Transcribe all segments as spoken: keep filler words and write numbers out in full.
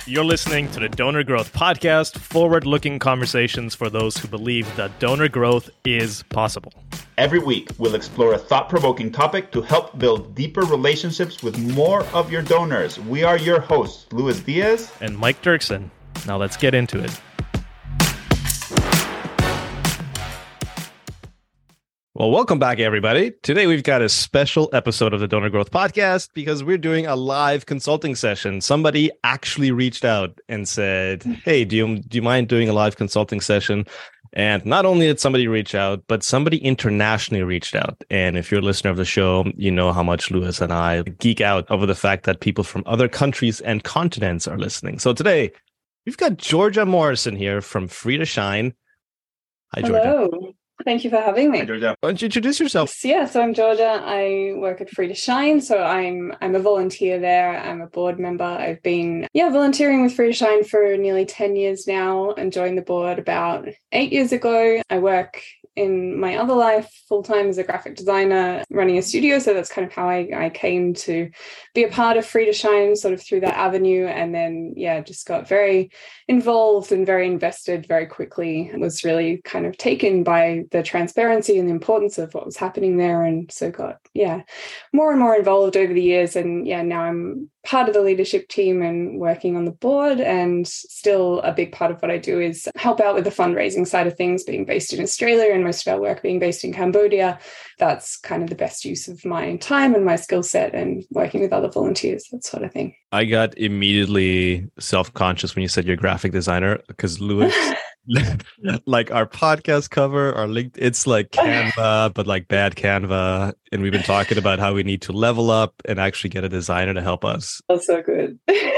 You're listening to the Donor Growth Podcast, forward-looking conversations for those who believe that donor growth is possible. Every week, we'll explore a thought-provoking topic to help build deeper relationships with more of your donors. We are your hosts, Luis Diaz and Mike Dirksen. Now let's get into it. Well, welcome back, everybody. Today, we've got a special episode of the Donor Growth Podcast because we're doing a live consulting session. Somebody actually reached out and said, hey, do you, do you mind doing a live consulting session? And not only did somebody reach out, but somebody internationally reached out. And if you're a listener of the show, you know how much Luis and I geek out over the fact that people from other countries and continents are listening. So today, we've got Georgia Morrison here from Free to Shine. Hi, Georgia. Hello. Thank you for having me. Hi, Georgia. Why don't you introduce yourself? Yeah, so I'm Georgia. I work at Free to Shine. So I'm I'm a volunteer there. I'm a board member. I've been yeah volunteering with Free to Shine for nearly ten years now and joined the board about eight years ago. I work in my other life full-time as a graphic designer running a studio. So that's kind of how I, I came to be a part of Free to Shine, sort of through that avenue. And then, yeah, just got very involved and very invested very quickly. And was really kind of taken by the transparency and the importance of what was happening there. And so got, yeah, more and more involved over the years. And yeah, now I'm part of the leadership team and working on the board, and still a big part of what I do is help out with the fundraising side of things, being based in Australia and most of our work being based in Cambodia. That's kind of the best use of my time and my skill set, and working with other volunteers, that sort of thing. I got immediately self-conscious when you said you're a graphic designer, because Luis, like our podcast cover, our link, it's like Canva, but like bad Canva. And we've been talking about how we need to level up and actually get a designer to help us. That's so good.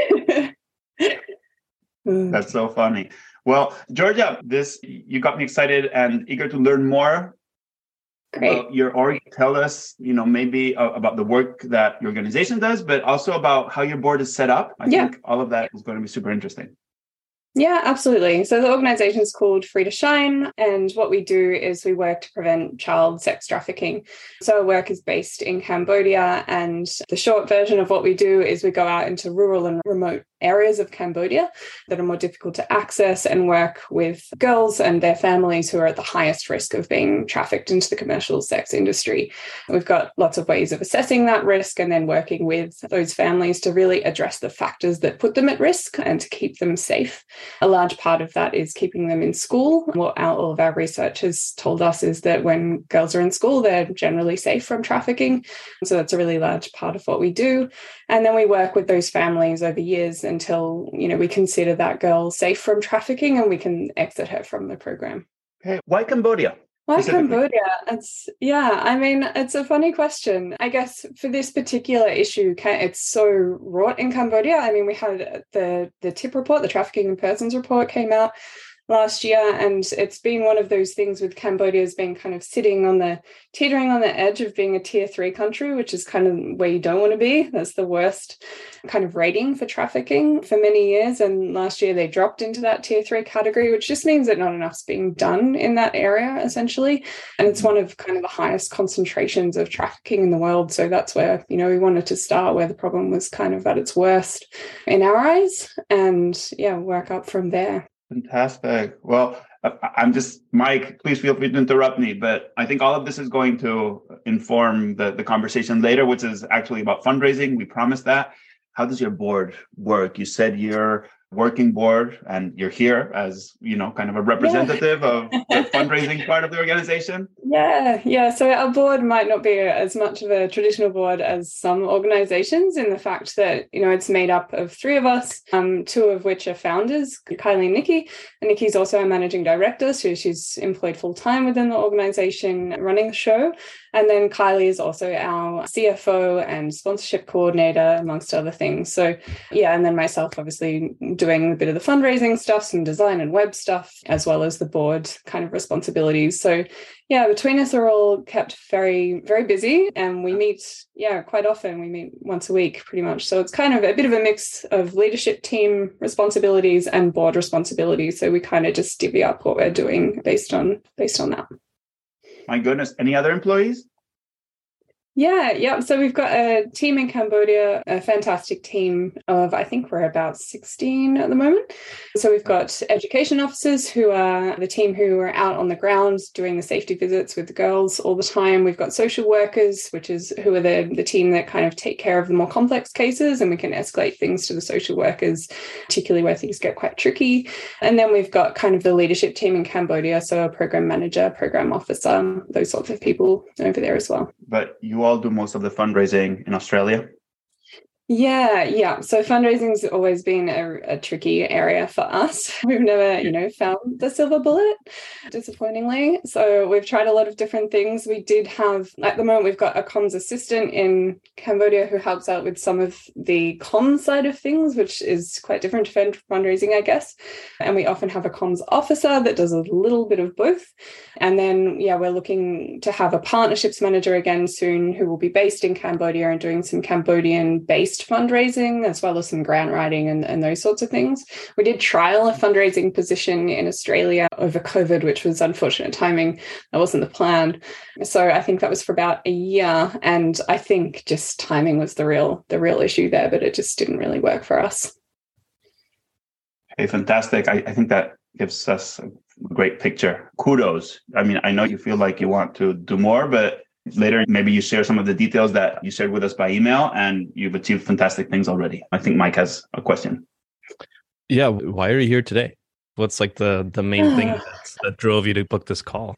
That's so funny. Well, Georgia, this you got me excited and eager to learn more. Great. About your org. Tell us, you know, maybe uh, about the work that your organization does, but also about how your board is set up. I yeah. think all of that is going to be super interesting. Yeah, absolutely. So the organization is called Free to Shine, and what we do is we work to prevent child sex trafficking. So our work is based in Cambodia, and the short version of what we do is we go out into rural and remote areas of Cambodia that are more difficult to access and work with girls and their families who are at the highest risk of being trafficked into the commercial sex industry. We've got lots of ways of assessing that risk and then working with those families to really address the factors that put them at risk and to keep them safe. A large part of that is keeping them in school. What our, all of our research has told us is that when girls are in school, they're generally safe from trafficking. So that's a really large part of what we do. And then we work with those families over years until, you know, we consider that girl safe from trafficking and we can exit her from the program. Hey, why Cambodia? Why Cambodia? It's yeah, I mean, it's a funny question. I guess for this particular issue, it's so wrought in Cambodia. I mean, we had the the TIP report, the Trafficking in Persons report, came out last year, and it's been one of those things with Cambodia's been kind of sitting on the teetering on the edge of being a tier three country, which is kind of where you don't want to be. That's the worst kind of rating for trafficking for many years. And last year they dropped into that tier three category, which just means that not enough's being done in that area, essentially. And it's one of kind of the highest concentrations of trafficking in the world. So that's where, you know, we wanted to start where the problem was kind of at its worst in our eyes, and yeah, work up from there. Fantastic. Well, I'm just, Mike, please feel free to interrupt me, but I think all of this is going to inform the, the conversation later, which is actually about fundraising. We promised that. How does your board work? You said you're working board and you're here as, you know, kind of a representative yeah. of the fundraising part of the organization. Yeah, yeah. So our board might not be as much of a traditional board as some organizations, in the fact that, you know, it's made up of three of us, um, two of which are founders, Kylie and Nikki. And Nikki's also our managing director, so she's employed full-time within the organization running the show. And then Kylie is also our C F O and sponsorship coordinator, amongst other things. So yeah, and then myself, obviously, doing a bit of the fundraising stuff, some design and web stuff, as well as the board kind of responsibilities. So yeah, between us are all kept very, very busy, and we meet, yeah, quite often. We meet once a week pretty much. So it's kind of a bit of a mix of leadership team responsibilities and board responsibilities. So we kind of just divvy up what we're doing based on based on that. My goodness. Any other employees? Yeah, yeah. So we've got a team in Cambodia, a fantastic team of, I think we're about sixteen at the moment. So we've got education officers who are the team who are out on the ground doing the safety visits with the girls all the time. We've got social workers, which is who are the, the team that kind of take care of the more complex cases, and we can escalate things to the social workers, particularly where things get quite tricky. And then we've got kind of the leadership team in Cambodia, so a program manager, program officer, those sorts of people over there as well. But you all do most of the fundraising in Australia? Yeah, yeah. So fundraising's always been a, a tricky area for us. We've never, you know, found the silver bullet, disappointingly. So we've tried a lot of different things. We did have, at the moment, we've got a comms assistant in Cambodia who helps out with some of the comms side of things, which is quite different to fundraising, I guess. And we often have a comms officer that does a little bit of both. And then, yeah, we're looking to have a partnerships manager again soon who will be based in Cambodia and doing some Cambodian-based fundraising as well as some grant writing and, and those sorts of things. We did trial a fundraising position in Australia over COVID, which was unfortunate timing. That wasn't the plan. So I think that was for about a year. And I think just timing was the real, the real issue there, but it just didn't really work for us. Hey, fantastic. I, I think that gives us a great picture. Kudos. I mean, I know you feel like you want to do more, but later, maybe you share some of the details that you shared with us by email, and you've achieved fantastic things already. I think Mike has a question. Yeah. Why are you here today? What's like the, the main thing that, that drove you to book this call?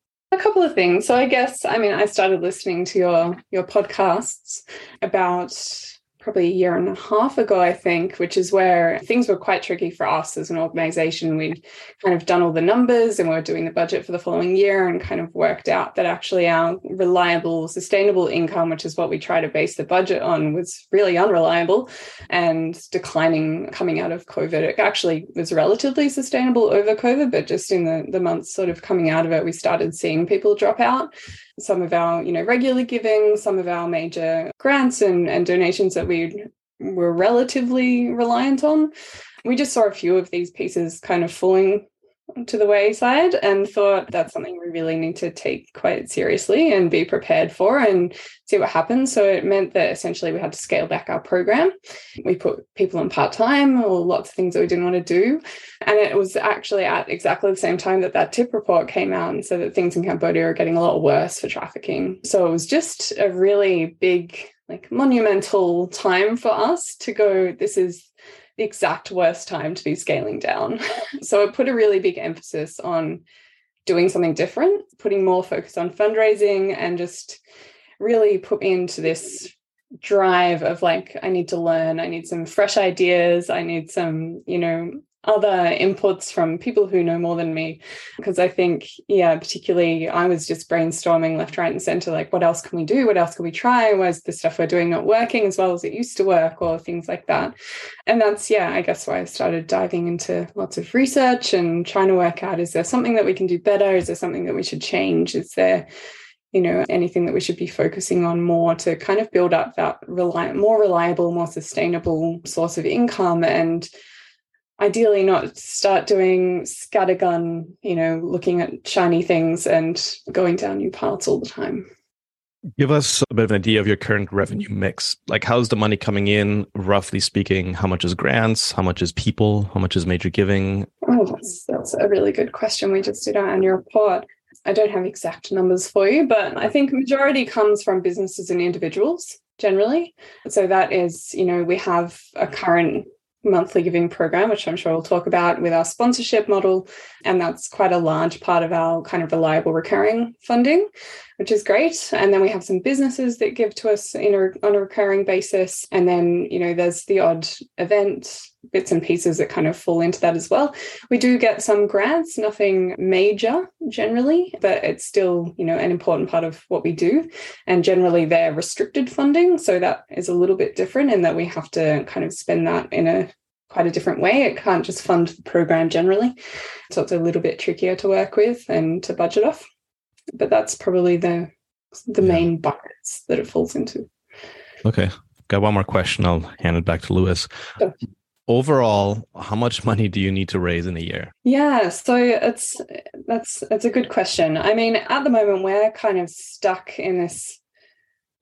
A couple of things. So I guess, I mean, I started listening to your, your podcasts about probably a year and a half ago, I think, which is where things were quite tricky for us as an organization. We'd kind of done all the numbers and we were doing the budget for the following year and kind of worked out that actually our reliable, sustainable income, which is what we try to base the budget on, was really unreliable and declining coming out of COVID. It actually was relatively sustainable over COVID, but just in the, the months sort of coming out of it, we started seeing people drop out. Some of our, you know, regular giving, some of our major grants and, and donations that we were relatively reliant on. We just saw a few of these pieces kind of falling to the wayside and thought that's something we really need to take quite seriously and be prepared for and see what happens. So it meant that essentially we had to scale back our program. We put people on part-time or lots of things that we didn't want to do. And it was actually at exactly the same time that that tip report came out and said that things in Cambodia are getting a lot worse for trafficking. So it was just a really big, like monumental time for us to go, this is the exact worst time to be scaling down. So it put a really big emphasis on doing something different, putting more focus on fundraising, and just really put me into this drive of like, I need to learn, I need some fresh ideas, I need some, you know, other inputs from people who know more than me. Because I think, yeah, particularly I was just brainstorming left, right, and center, like, what else can we do? What else can we try? Why is the stuff we're doing not working as well as it used to work, or things like that? And that's, yeah, I guess why I started diving into lots of research and trying to work out, is there something that we can do better? Is there something that we should change? Is there, you know, anything that we should be focusing on more to kind of build up that reli- more reliable, more sustainable source of income, and ideally not start doing scattergun, you know, looking at shiny things and going down new paths all the time. Give us a bit of an idea of your current revenue mix. Like, how's the money coming in, roughly speaking? How much is grants? How much is people? How much is major giving? Oh, that's, that's a really good question. We just did our annual report. I don't have exact numbers for you, but I think majority comes from businesses and individuals generally. So that is, you know, we have a current monthly giving program, which I'm sure we'll talk about, with our sponsorship model. And that's quite a large part of our kind of reliable recurring funding, which is great. And then we have some businesses that give to us in a, on a recurring basis. And then, you know, there's the odd event, bits and pieces that kind of fall into that as well. We do get some grants, nothing major generally, but it's still, you know, an important part of what we do. And generally they're restricted funding. So that is a little bit different in that we have to kind of spend that in a quite a different way. It can't just fund the program generally. So it's a little bit trickier to work with and to budget off. But that's probably the the yeah. main buckets that it falls into. Okay. Got one more question. I'll hand it back to Lewis. Sure. Overall, how much money do you need to raise in a year? Yeah, so it's that's it's a good question. I mean, at the moment, we're kind of stuck in this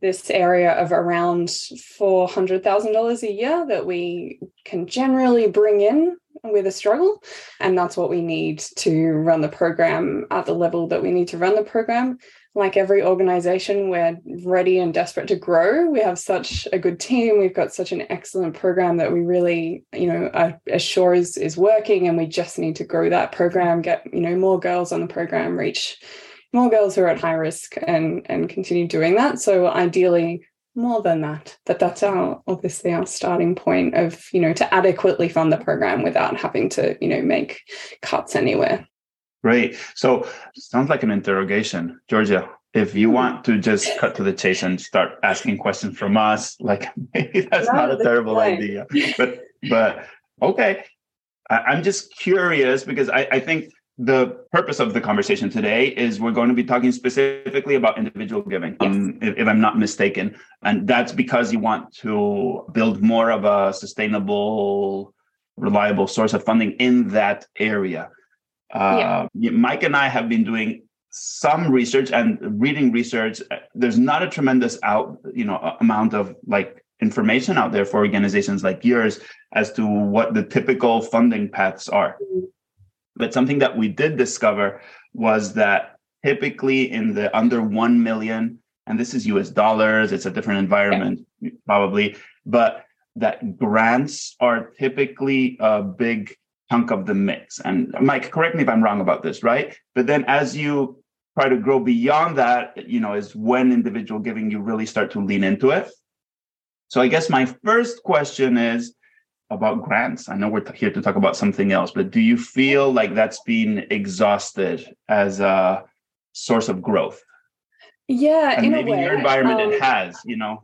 this area of around four hundred thousand dollars a year that we can generally bring in with a struggle. And that's what we need to run the program at the level that we need to run the program. Like every organization, we're ready and desperate to grow. We have such a good team. We've got such an excellent program that we really, you know, are, are sure is, is working, and we just need to grow that program, get, you know, more girls on the program, reach more girls who are at high risk, and, and continue doing that. So ideally, more than that. But that's our, obviously our starting point of, you know, to adequately fund the program without having to, you know, make cuts anywhere. Great. So sounds like an interrogation. Georgia, if you want to just cut to the chase and start asking questions from us, like maybe that's not, not a terrible point. idea. But but okay. I, I'm just curious because I, I think the purpose of the conversation today is we're going to be talking specifically about individual giving, yes. um, if, if I'm not mistaken. And that's because you want to build more of a sustainable, reliable source of funding in that area. Uh, yeah. Mike and I have been doing some research and reading research. There's not a tremendous out, you know, amount of like information out there for organizations like yours as to what the typical funding paths are. Mm-hmm. But something that we did discover was that typically in the under one million, and this is U S dollars, it's a different environment yeah. probably, but that grants are typically a big chunk of the mix. And Mike, correct me if I'm wrong about this, right? But then as you try to grow beyond that, you know, is when individual giving, you really start to lean into it. So I guess my first question is about grants. I know we're here to talk about something else, but do you feel like that's been exhausted as a source of growth? Yeah, and in maybe a way. in your environment um, it has, you know?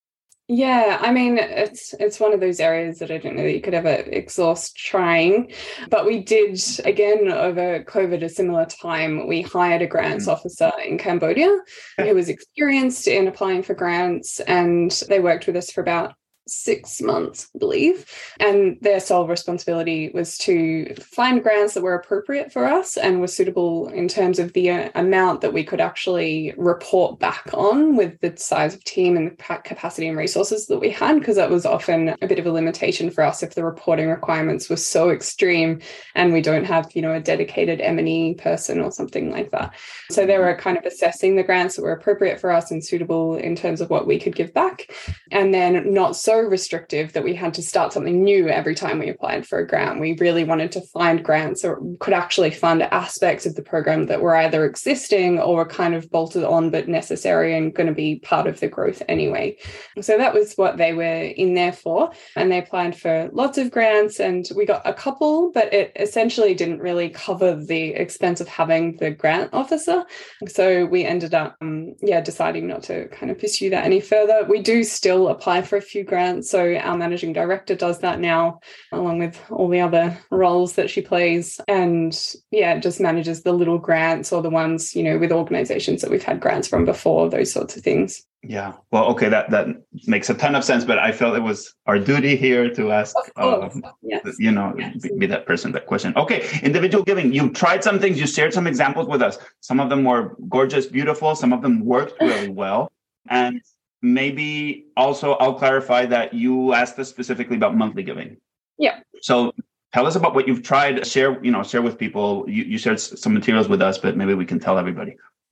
Yeah, I mean, it's it's one of those areas that I don't know that you could ever exhaust trying. But we did, again, over COVID, a similar time, we hired a grants mm-hmm. officer in Cambodia who was experienced in applying for grants, and they worked with us for about six months, I believe. And their sole responsibility was to find grants that were appropriate for us and were suitable in terms of the uh, amount that we could actually report back on with the size of team and the capacity and resources that we had, because that was often a bit of a limitation for us if the reporting requirements were so extreme and we don't have, you know, a dedicated M and E person or something like that. So they were kind of assessing the grants that were appropriate for us and suitable in terms of what we could give back, and then not so restrictive that we had to start something new every time we applied for a grant. We really wanted to find grants that could actually fund aspects of the program that were either existing or were kind of bolted on but necessary and going to be part of the growth anyway. So that was what they were in there for. And they applied for lots of grants, and we got a couple, but it essentially didn't really cover the expense of having the grant officer. So we ended up, um, yeah, deciding not to kind of pursue that any further. We do still apply for a few grants. So our managing director does that now, along with all the other roles that she plays. And yeah, just manages the little grants or the ones, you know, with organizations that we've had grants from before, those sorts of things. Yeah. Well, okay, that, that makes a ton of sense, but I felt it was our duty here to ask, um, yes. you know, yes. be, be that person, that question. Okay. Individual giving. You tried some things, you shared some examples with us. Some of them were gorgeous, beautiful. Some of them worked really well. And maybe also I'll clarify that you asked us specifically about monthly giving. Yeah. So tell us about what you've tried. Share, you know, share with people. You, you shared some materials with us, but maybe we can tell everybody.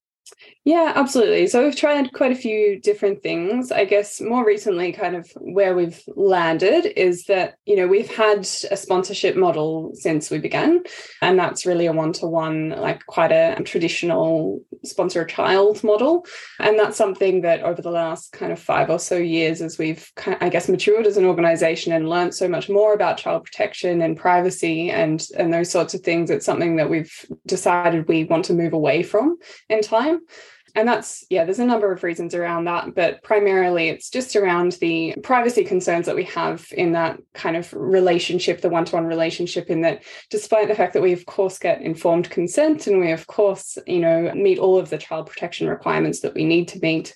Yeah, absolutely. So we've tried quite a few different things. I guess more recently, kind of where we've landed is that, you know, we've had a sponsorship model since we began, and that's really a one-to-one, like quite a traditional sponsor a child model. And that's something that over the last kind of five or so years, as we've, I guess, matured as an organization and learned so much more about child protection and privacy and, and those sorts of things, it's something that we've decided we want to move away from in time. And that's, yeah, there's a number of reasons around that, but primarily it's just around the privacy concerns that we have in that kind of relationship, the one-to-one relationship, in that despite the fact that we, of course, get informed consent and we, of course, you know, meet all of the child protection requirements that we need to meet,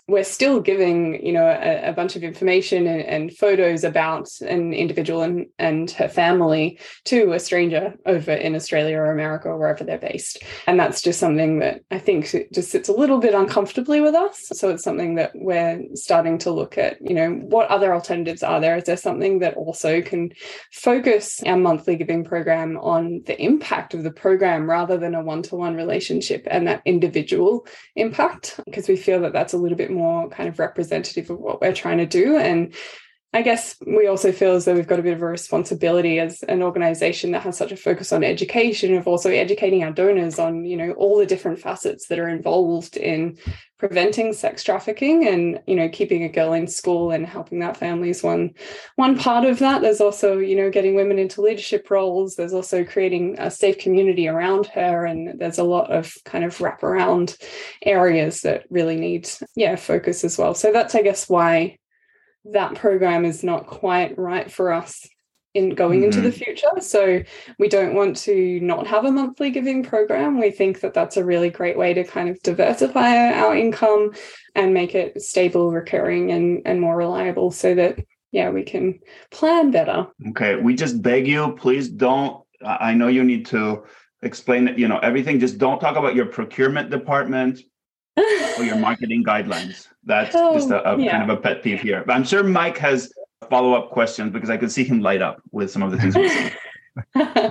we're still giving, you know, a, a bunch of information and, and photos about an individual and, and her family to a stranger over in Australia or America or wherever they're based. And that's just something that I think just sits a little bit uncomfortably with us. So it's something that we're starting to look at, you know, what other alternatives are there? Is there something that also can focus our monthly giving program on the impact of the program rather than a one-to-one relationship and that individual impact? Because we feel that that's a little bit more kind of representative of what we're trying to do. And I guess we also feel as though we've got a bit of a responsibility as an organization that has such a focus on education, of also educating our donors on, you know, all the different facets that are involved in preventing sex trafficking. And, you know, keeping a girl in school and helping that family is one one part of that. There's also, you know, getting women into leadership roles. There's also creating a safe community around her. And there's a lot of kind of wraparound areas that really need, yeah, focus as well. So that's, I guess, why that program is not quite right for us in going mm-hmm. into the future. So we don't want to not have a monthly giving program. We think that that's a really great way to kind of diversify our income and make it stable, recurring, and, and more reliable so that, yeah, we can plan better. Okay. We just beg you, please don't, I know you need to explain that, you know, everything. Just don't talk about your procurement department or your marketing guidelines. That's oh, just a, a yeah. kind of a pet peeve here. But I'm sure Mike has follow-up questions because I could see him light up with some of the things we're saying.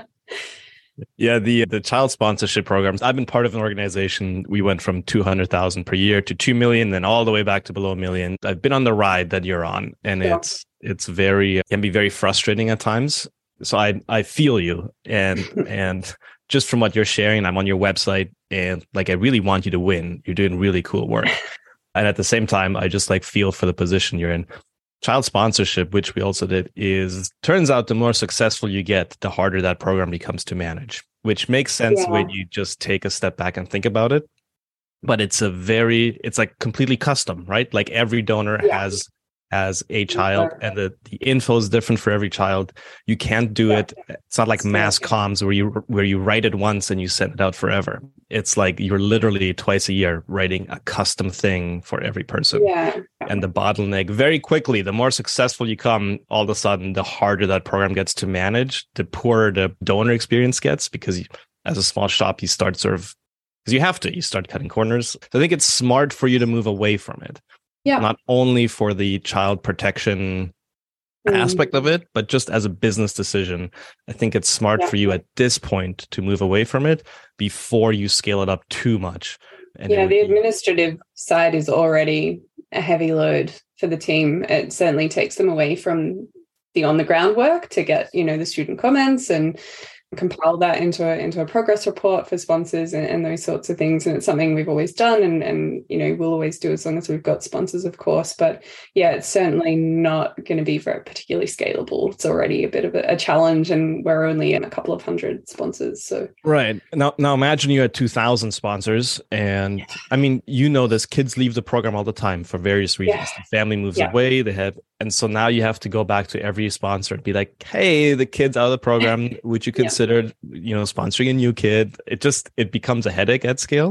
Yeah, the the child sponsorship programs. I've been part of an organization. We went from two hundred thousand per year to two million, then all the way back to below a million. I've been on the ride that you're on, and yeah. it's it's very can be very frustrating at times. So I I feel you, and and just from what you're sharing, I'm on your website, and like I really want you to win. You're doing really cool work, and at the same time, I just like feel for the position you're in. Child sponsorship, which we also did, is turns out the more successful you get, the harder that program becomes to manage, which makes sense yeah. when you just take a step back and think about it. But it's a very, it's like completely custom, right? Like every donor yeah. has has a child sure. and the, the info is different for every child. You can't do yeah. it. It's not like mass comms where you where you write it once and you send it out forever. It's like you're literally twice a year writing a custom thing for every person. Yeah. And the bottleneck very quickly, the more successful you come, all of a sudden, the harder that program gets to manage, the poorer the donor experience gets, because you, as a small shop, you start sort of, because you have to, you start cutting corners. So I think it's smart for you to move away from it. Yeah. Not only for the child protection mm. aspect of it, but just as a business decision. I think it's smart yeah. for you at this point to move away from it before you scale it up too much. And yeah, the be... administrative side is already a heavy load for the team. It certainly takes them away from the on-the-ground work to get, you know, the student comments and compile that into a into a progress report for sponsors and, and those sorts of things. And it's something we've always done and, and, you know, we'll always do as long as we've got sponsors, of course. But yeah, it's certainly not going to be very particularly scalable. It's already a bit of a, a challenge and we're only in a couple of hundred sponsors. So right. Now, now imagine you had two thousand sponsors and yeah. I mean, you know, this kids leave the program all the time for various reasons. Yeah. The family moves yeah. away, they have, and so now you have to go back to every sponsor and be like, hey, the kid's out of the program. Would you consider, yeah. you know, sponsoring a new kid? It just, it becomes a headache at scale.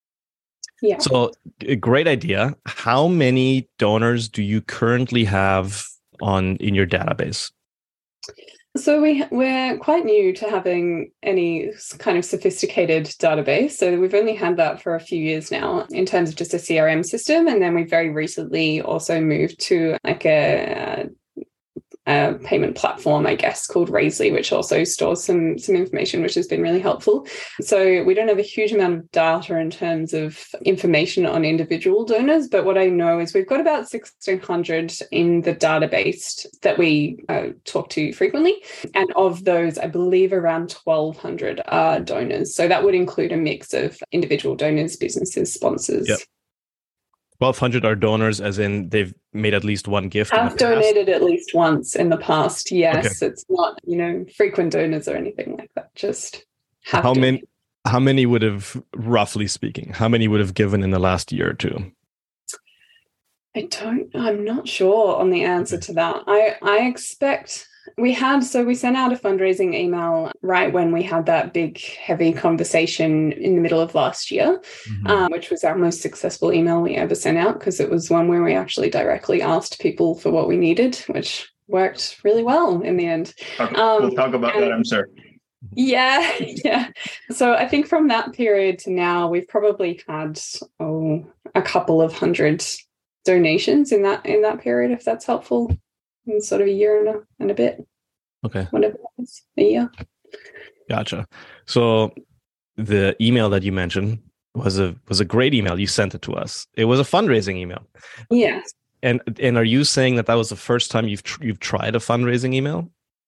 Yeah. So a great idea. How many donors do you currently have on in your database? So we, we're quite new to having any kind of sophisticated database. So we've only had that for a few years now in terms of just a C R M system. And then we very recently also moved to like a, a payment platform, I guess, called Raisely, which also stores some, some information, which has been really helpful. So we don't have a huge amount of data in terms of information on individual donors. But what I know is we've got about sixteen hundred in the database that we uh, talk to frequently. And of those, I believe around twelve hundred are donors. So that would include a mix of individual donors, businesses, sponsors. Yep. twelve hundred are donors, as in they've made at least one gift. I've donated at least once in the past. Yes, okay. It's not, you know, frequent donors or anything like that. Just have how donated. many? How many would have, roughly speaking, how many would have given in the last year or two? I don't. I'm not sure on the answer okay. to that. I I expect we had, so we sent out a fundraising email right when we had that big, heavy conversation in the middle of last year, mm-hmm. um, which was our most successful email we ever sent out because it was one where we actually directly asked people for what we needed, which worked really well in the end. Okay. Um, we'll talk about and, that, I'm sure. Yeah, yeah. So I think from that period to now, we've probably had oh, a couple of hundred donations in that in that period, if that's helpful, in sort of a year and a, and a bit. Okay. Whatever it is, a year. Gotcha. So the email that you mentioned was a was a great email. You sent it to us. It was a fundraising email. Yes. And and are you saying that that was the first time you've tr- you've tried a fundraising email?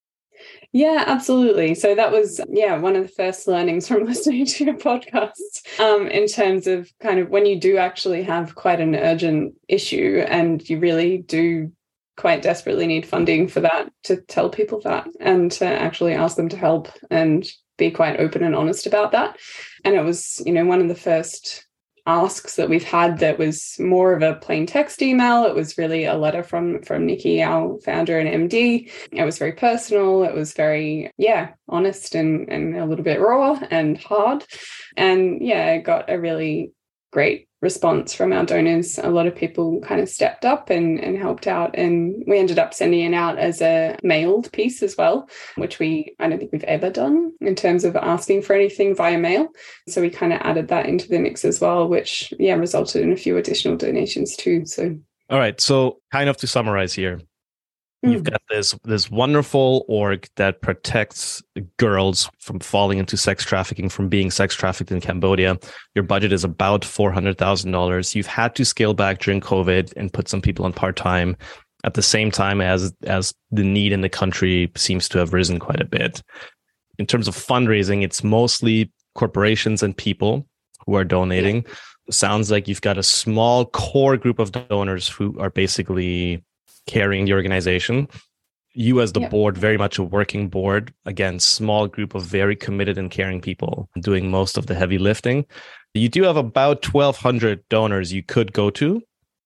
Yeah, absolutely. So that was, yeah, one of the first learnings from listening to your podcasts um, in terms of kind of when you do actually have quite an urgent issue and you really do quite desperately need funding for that, to tell people that and to actually ask them to help and be quite open and honest about that. And it was, you know, one of the first asks that we've had that was more of a plain text email. It was really a letter from from Nikki, our founder and M D. It was very personal. It was very, yeah, honest and, and a little bit raw and hard. And yeah, it got a really great response from our donors. A lot of people kind of stepped up and, and helped out. And we ended up sending it out as a mailed piece as well, which we, I don't think we've ever done in terms of asking for anything via mail. So we kind of added that into the mix as well, which, yeah, resulted in a few additional donations too. So, all right. So kind of to summarize here, you've got this this wonderful org that protects girls from falling into sex trafficking, from being sex trafficked in Cambodia. Your budget is about four hundred thousand dollars. You've had to scale back during COVID and put some people on part-time at the same time as, as the need in the country seems to have risen quite a bit. In terms of fundraising, it's mostly corporations and people who are donating. It sounds like you've got a small core group of donors who are basically carrying the organization. You as the yep. board, very much a working board. Again, small group of very committed and caring people doing most of the heavy lifting. You do have about twelve hundred donors you could go to.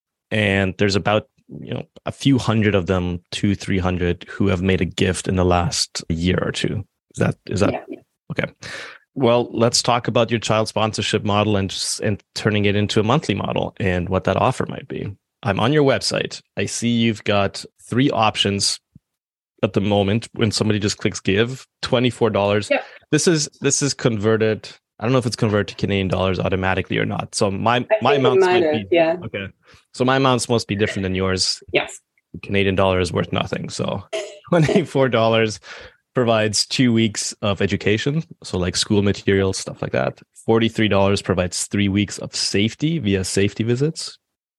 And there's about, you know, a few hundred of them, two, three hundred, who have made a gift in the last year or two. Is that, is that, yeah. Okay. Well, let's talk about your child sponsorship model and just, and turning it into a monthly model and what that offer might be. I'm on your website. I see you've got three options at the moment. When somebody just clicks give, twenty-four dollars. Yep. This is this is converted. I don't know if it's converted to Canadian dollars automatically or not. So my my amounts might be, yeah. Okay. So my amounts must be different than yours. Yes. Canadian dollar is worth nothing. So twenty-four dollars provides two weeks of education. So like school materials, stuff like that. forty-three dollars provides three weeks of safety via safety visits,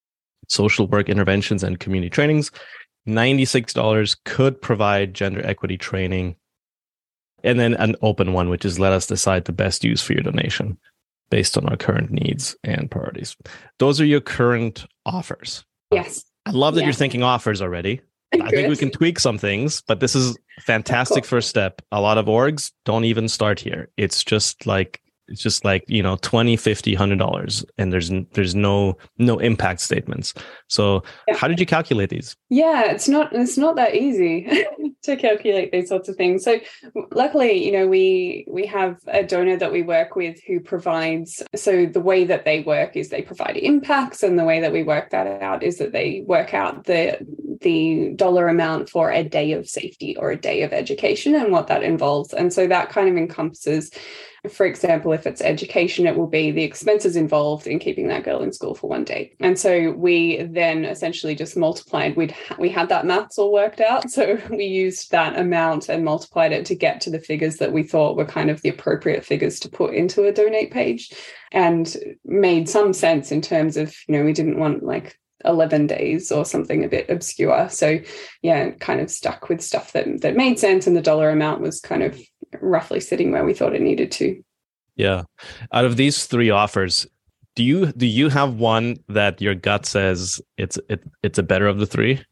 social work interventions, and community trainings. ninety-six dollars could provide gender equity training. And then an open one, which is let us decide the best use for your donation based on our current needs and priorities. Those are your current offers. Yes. I love that yeah. you're thinking offers already. I think we can tweak some things, but this is a fantastic first step. A lot of orgs don't even start here. It's just like, It's just like, you know, twenty, fifty, one hundred dollars, and there's there's no no impact statements. So yeah. How did you calculate these? Yeah, it's not it's not that easy to calculate these sorts of things. So luckily, you know, we we have a donor that we work with who provides, so the way that they work is they provide impacts, and the way that we work that out is that they work out the the dollar amount for a day of safety or a day of education and what that involves. And so that kind of encompasses, for example, if it's education, it will be the expenses involved in keeping that girl in school for one day. And so we then essentially just multiplied, we'd, we had that maths all worked out. So we used that amount and multiplied it to get to the figures that we thought were kind of the appropriate figures to put into a donate page, and made some sense in terms of, you know, we didn't want like eleven days or something a bit obscure. So yeah, kind of stuck with stuff that, that made sense, and the dollar amount was kind of roughly sitting where we thought it needed to. Yeah. Out of these three offers, do you do you have one that your gut says it's it, it's a better of the three?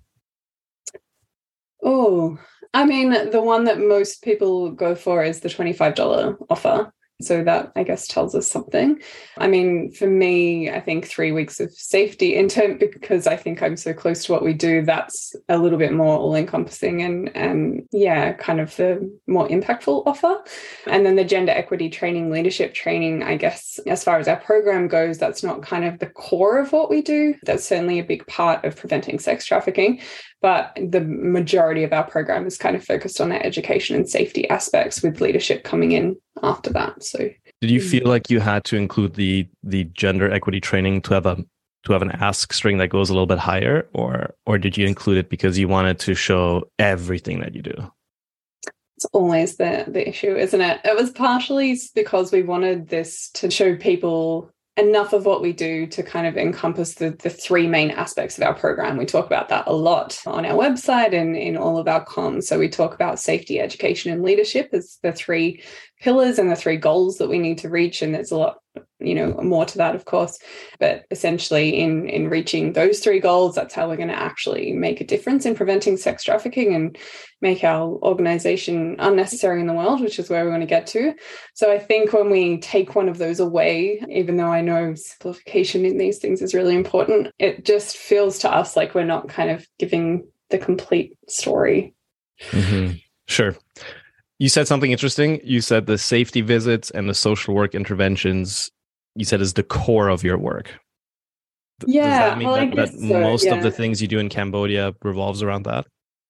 Oh, I mean, the one that most people go for is the twenty-five dollars offer. So that, I guess, tells us something. I mean, for me, I think three weeks of safety in term, because I think I'm so close to what we do, that's a little bit more all-encompassing and, and yeah, kind of the more impactful offer. And then the gender equity training, leadership training, I guess, as far as our program goes, that's not kind of the core of what we do. That's certainly a big part of preventing sex trafficking. But the majority of our program is kind of focused on our education and safety aspects, with leadership coming in after that. So, did you feel like you had to include the the gender equity training to have a to have an ask string that goes a little bit higher, or or did you include it because you wanted to show everything that you do? It's always the the issue, isn't it? It was partially because we wanted this to show people enough of what we do to kind of encompass the, the three main aspects of our program. We talk about that a lot on our website and in all of our comms. So we talk about safety, education, and leadership as the three pillars and the three goals that we need to reach. And there's a lot, you know, more to that, of course. But essentially in, in reaching those three goals, that's how we're going to actually make a difference in preventing sex trafficking and make our organization unnecessary in the world, which is where we want to get to. So I think when we take one of those away, even though I know simplification in these things is really important, it just feels to us like we're not kind of giving the complete story. Mm-hmm. Sure. You said something interesting. You said the safety visits and the social work interventions, you said, is the core of your work. Yeah. Does that mean well, that, that so, most yeah. of the things you do in Cambodia revolves around that?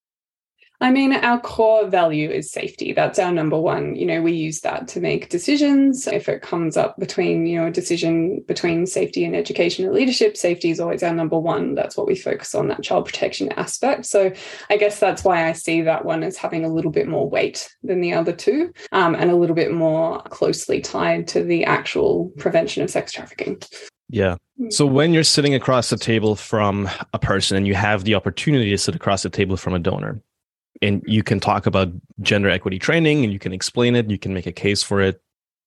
I mean, our core value is safety. That's our number one. You know, we use that to make decisions. If it comes up between, you know, a decision between safety and education or leadership, safety is always our number one. That's what we focus on, that child protection aspect. So I guess that's why I see that one as having a little bit more weight than the other two, um, and a little bit more closely tied to the actual prevention of sex trafficking. Yeah. So when you're sitting across the table from a person and you have the opportunity to sit across the table from a donor, and you can talk about gender equity training and you can explain it, you can make a case for it.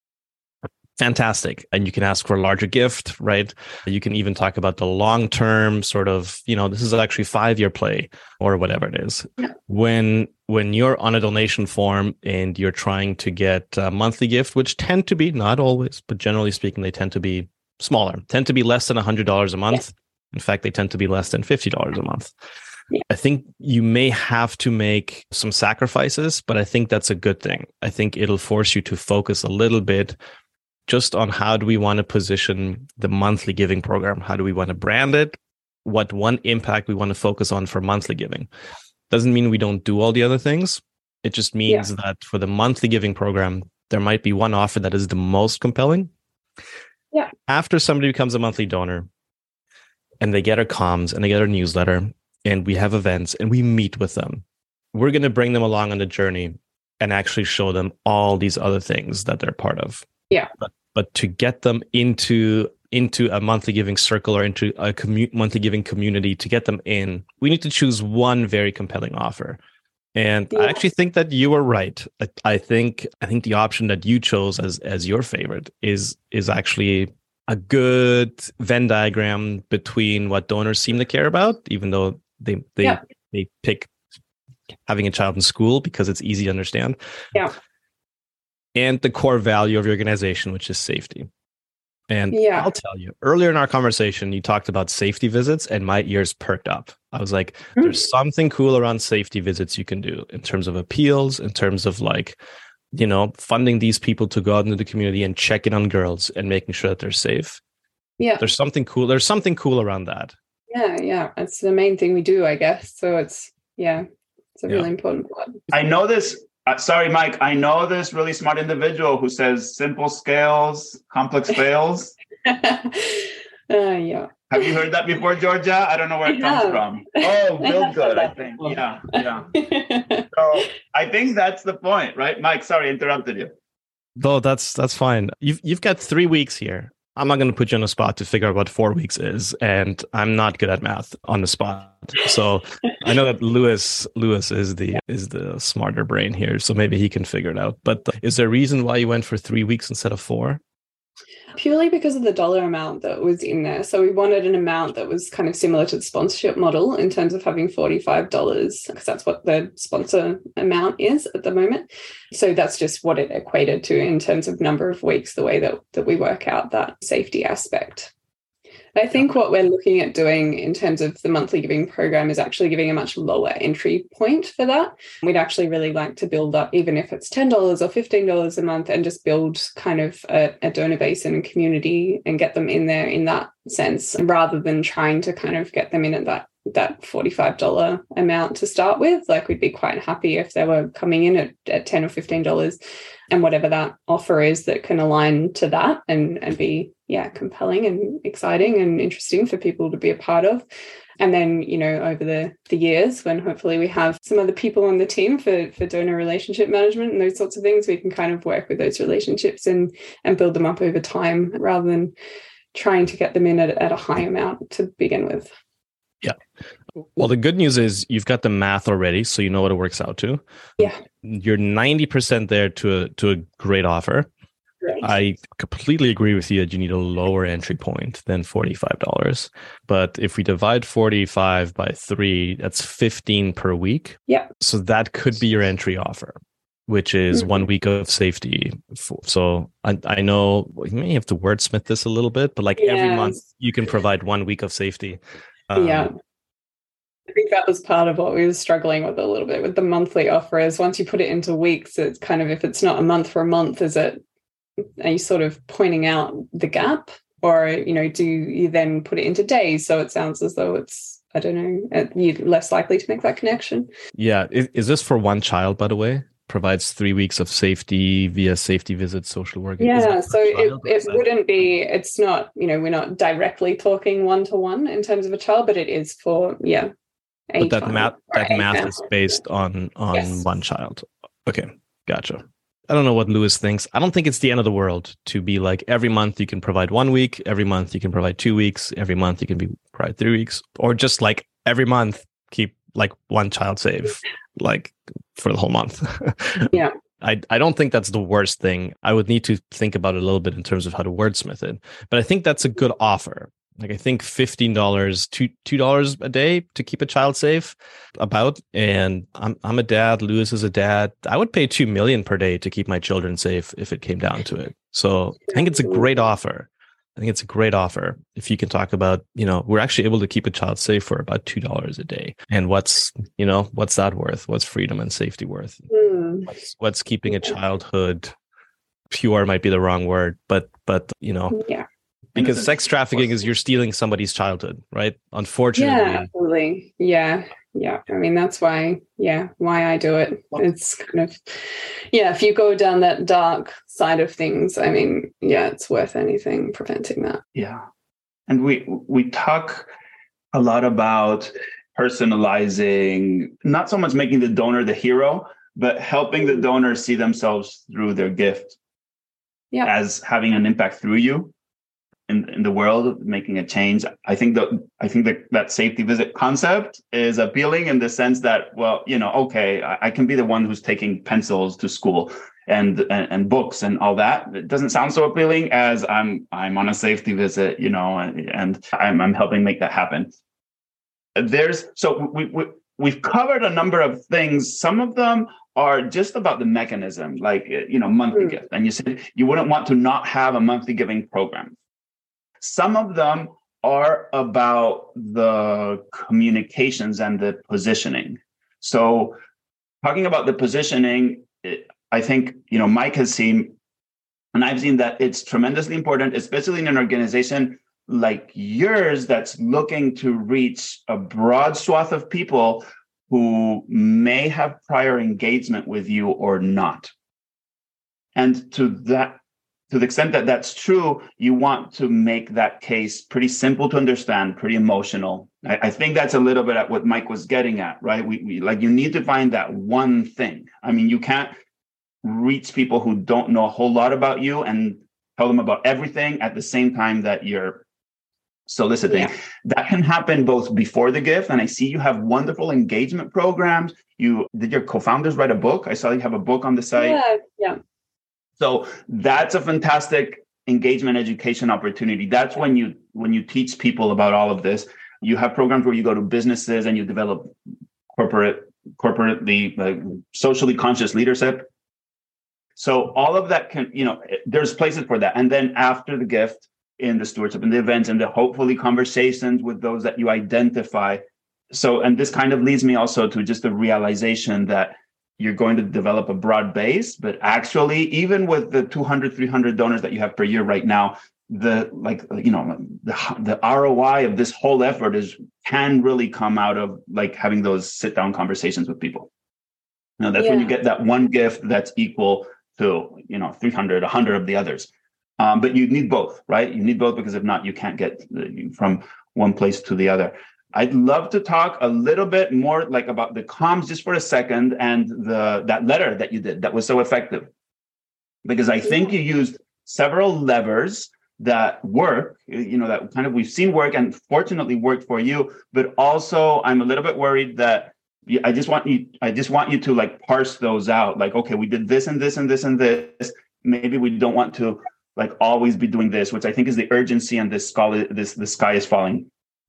Fantastic. And you can ask for a larger gift, right? You can even talk about the long-term sort of, you know, this is actually five-year play or whatever it is. Yeah. When when you're on a donation form and you're trying to get a monthly gift, which tend to be, not always, but generally speaking, they tend to be smaller, tend to be less than one hundred dollars a month. Yeah. In fact, they tend to be less than fifty dollars a month. I think you may have to make some sacrifices, but I think that's a good thing. I think it'll force you to focus a little bit just on how do we want to position the monthly giving program? How do we want to brand it? What one impact we want to focus on for monthly giving? Doesn't mean we don't do all the other things. It just means yeah. that for the monthly giving program, there might be one offer that is the most compelling. Yeah. After somebody becomes a monthly donor and they get our comms and they get our newsletter, and we have events and we meet with them, we're going to bring them along on the journey and actually show them all these other things that they're part of. Yeah. But, but to get them into, into a monthly giving circle or into a commu- monthly giving community, to get them in, we need to choose one very compelling offer. And yeah. I actually think that you were right. I, I think, I think the option that you chose as, as your favorite is, is actually a good Venn diagram between what donors seem to care about, even though they they yeah. they pick having a child in school because it's easy to understand. Yeah. And the core value of your organization, which is safety. And yeah. I'll tell you, earlier in our conversation, you talked about safety visits and my ears perked up. I was like, mm-hmm. there's something cool around safety visits you can do in terms of appeals, in terms of like, you know, funding these people to go out into the community and check in on girls and making sure that they're safe. Yeah. There's something cool. There's something cool around that. Yeah. Yeah. That's the main thing we do, I guess. So it's, yeah, it's a yeah. really important part. I know this. Uh, sorry, Mike. I know this really smart individual who says simple scales, complex fails. uh, yeah. Have you heard that before, Georgia? I don't know where it I comes have. from. Oh, real I good, I think. Before. Yeah, yeah. So I think that's the point, right? Mike, sorry, interrupted you. No, that's that's fine. You've you've got three weeks here. I'm not going to put you on the spot to figure out what four weeks is, and I'm not good at math on the spot. So I know that Lewis Lewis is the is the smarter brain here, so maybe he can figure it out. But uh, is there a reason why you went for three weeks instead of four? Purely because of the dollar amount that was in there. So we wanted an amount that was kind of similar to the sponsorship model in terms of having forty-five dollars, because that's what the sponsor amount is at the moment. So that's just what it equated to in terms of number of weeks, the way that, that we work out that safety aspect. I think what we're looking at doing in terms of the monthly giving program is actually giving a much lower entry point for that. We'd actually really like to build up, even if it's ten dollars or fifteen dollars a month, and just build kind of a, a donor base and a community and get them in there in that sense, rather than trying to kind of get them in at that that forty-five dollars amount to start with. Like, we'd be quite happy if they were coming in at, at ten or fifteen dollars, and whatever that offer is that can align to that and, and be, yeah, compelling and exciting and interesting for people to be a part of. And then, you know, over the, the years, when hopefully we have some other people on the team for, for donor relationship management and those sorts of things, we can kind of work with those relationships and, and build them up over time, rather than trying to get them in at, at a high amount to begin with. Yeah. Well, the good news is you've got the math already, so you know what it works out to. Yeah. You're ninety percent there to a, to a great offer. Right. I completely agree with you that you need a lower entry point than forty-five dollars. But if we divide forty-five by three, that's fifteen per week. Yeah. So that could be your entry offer, which is mm-hmm. one week of safety. So I, I know you may have to wordsmith this a little bit, but like yes. every month you can provide one week of safety. Um, yeah. I think that was part of what we were struggling with a little bit with the monthly offer, is once you put it into weeks, it's kind of, if it's not a month for a month, is it, are you sort of pointing out the gap? Or, you know, do you then put it into days? So it sounds as though it's, I don't know, you're less likely to make that connection. Yeah. Is, is this for one child, by the way? Provides three weeks of safety via safety visits, social work. Yeah, so it, it wouldn't be, it's not, you know, we're not directly talking one-to-one in terms of a child, but it is for, yeah. But that math, that math is based on, on yes. one child. Okay, gotcha. I don't know what Lewis thinks. I don't think it's the end of the world to be like, every month you can provide one week, every month you can provide two weeks, every month you can be provide three weeks, or just like every month keep like one child safe, like for the whole month. Yeah. I, I don't think that's the worst thing. I would need to think about it a little bit in terms of how to wordsmith it. But I think that's a good offer. Like, I think fifteen dollars, two dollars a day to keep a child safe about. And I'm I'm a dad. Lewis is a dad. I would pay two million dollars per day to keep my children safe if it came down to it. So I think it's a great offer. I think it's a great offer. If you can talk about, you know, we're actually able to keep a child safe for about two dollars a day. And what's, you know, what's that worth? What's freedom and safety worth? Mm. What's, what's keeping a childhood pure might be the wrong word, but, but, you know, yeah. Because sex trafficking is you're stealing somebody's childhood, right? Unfortunately. Yeah, absolutely. Yeah. Yeah. I mean, that's why, yeah, why I do it. It's kind of, yeah, if you go down that dark side of things, I mean, yeah, it's worth anything preventing that. Yeah. And we we talk a lot about personalizing, not so much making the donor the hero, but helping the donor see themselves through their gift yeah. as having an impact through you. In, in the world, making a change. I think that I think that that safety visit concept is appealing in the sense that, well, you know, okay, I, I can be the one who's taking pencils to school and, and and books and all that. It doesn't sound so appealing as I'm I'm on a safety visit, you know, and, and I'm I'm helping make that happen. There's so we, we we've covered a number of things. Some of them are just about the mechanism, like, you know, monthly mm. gift. And you said you wouldn't want to not have a monthly giving program. Some of them are about the communications and the positioning. So talking about the positioning, I think, you know, Mike has seen, and I've seen that it's tremendously important, especially in an organization like yours that's looking to reach a broad swath of people who may have prior engagement with you or not. And to that, To the extent that that's true, you want to make that case pretty simple to understand, pretty emotional. I, I think that's a little bit at what Mike was getting at, right? We, we like you need to find that one thing. I mean, you can't reach people who don't know a whole lot about you and tell them about everything at the same time that you're soliciting. Yeah. That can happen both before the gift, and I see you have wonderful engagement programs. You did your co-founders write a book? I saw you have a book on the site. Yeah, yeah. So that's a fantastic engagement education opportunity. That's when you when you teach people about all of this. You have programs where you go to businesses and you develop corporate corporately like socially conscious leadership. So all of that can, you know, there's places for that. And then after the gift, in the stewardship and the events and the hopefully conversations with those that you identify. So, and this kind of leads me also to just the realization that you're going to develop a broad base, but actually, even with the two hundred, three hundred donors that you have per year right now, the like, you know, the, the R O I of this whole effort is can really come out of like having those sit down conversations with people. Now, that's yeah. when you get that one gift that's equal to, you know, three hundred, one hundred of the others. Um, but you need both, right? You need both because if not, you can't get from one place to the other. I'd love to talk a little bit more like about the comms just for a second and the that letter that you did that was so effective. Because I think you used several levers that work, you know, that kind of we've seen work and fortunately worked for you. But also I'm a little bit worried that I just want you, I just want you to like parse those out. Like, okay, we did this and this and this and this. Maybe we don't want to like always be doing this, which I think is the urgency and this sky, this the sky is falling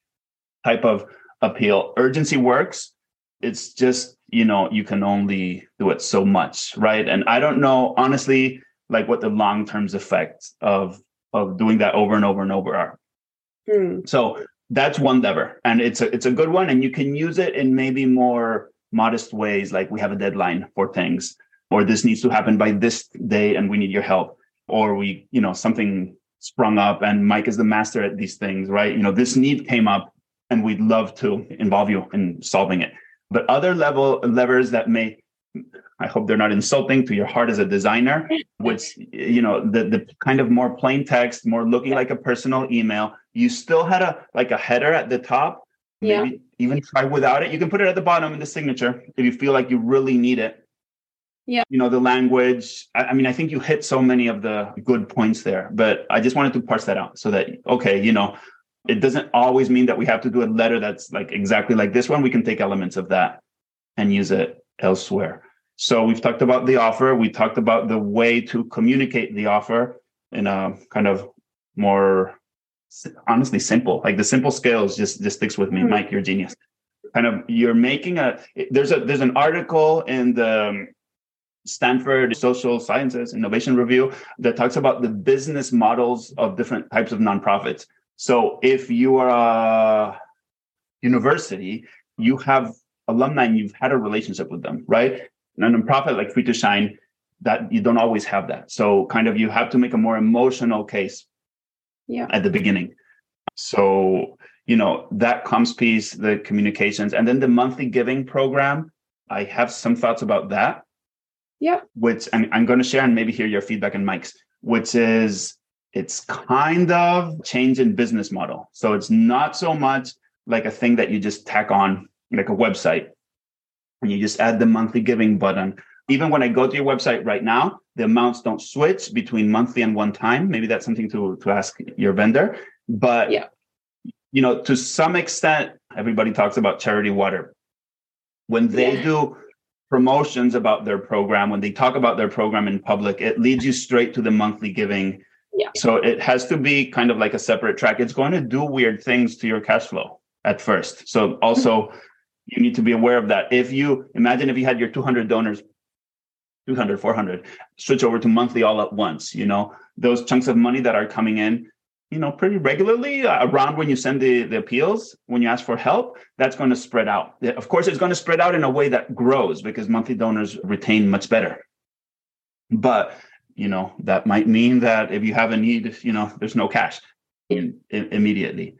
type of appeal. Urgency works. It's just, you know, you can only do it so much, right? And I don't know, honestly, like what the long-term effects of, of doing that over and over and over are. Mm. So that's one lever. And it's a, it's a good one. And you can use it in maybe more modest ways, like we have a deadline for things, or this needs to happen by this day and we need your help. Or we, you know, something sprung up and Mike is the master at these things, right? You know, this need came up and we'd love to involve you in solving it. But other level levers that may, I hope they're not insulting to your heart as a designer, which, you know, the, the kind of more plain text, more looking like a personal email. You still had a like a header at the top, maybe yeah. even try without it. You can put it at the bottom in the signature if you feel like you really need it. Yeah. You know, the language, I, I mean, I think you hit so many of the good points there, but I just wanted to parse that out so that, okay, you know, it doesn't always mean that we have to do a letter that's like exactly like this one. We can take elements of that and use it elsewhere. So we've talked about the offer. We talked about the way to communicate the offer in a kind of more, honestly, simple, like the simple scales just, just sticks with me. Mm-hmm. Mike, you're a genius. Kind of, you're making a, there's a, there's an article in the Stanford Social Sciences Innovation Review that talks about the business models of different types of nonprofits. So if you are a university, you have alumni and you've had a relationship with them, right? And a nonprofit like Free to Shine, that you don't always have that. So kind of you have to make a more emotional case yeah. at the beginning. So, you know, that comms piece, the communications, and then the monthly giving program, I have some thoughts about that. Yeah. Which I'm, I'm going to share and maybe hear your feedback and Mike's, which is it's kind of change in business model. So it's not so much like a thing that you just tack on like a website and you just add the monthly giving button. Even when I go to your website right now, the amounts don't switch between monthly and one time. Maybe that's something to, to ask your vendor. But, yeah. you know, to some extent, everybody talks about Charity Water. When they yeah. do promotions about their program, when they talk about their program in public, it leads you straight to the monthly giving. Yeah. So it has to be kind of like a separate track. It's going to do weird things to your cash flow at first. So also mm-hmm. you need to be aware of that. If you imagine if you had your two hundred donors, two hundred, four hundred, switch over to monthly all at once, you know, those chunks of money that are coming in, you know, pretty regularly uh, around when you send the, the appeals, when you ask for help, that's going to spread out. Of course, it's going to spread out in a way that grows because monthly donors retain much better. But, you know, that might mean that if you have a need, you know, there's no cash in, in, immediately.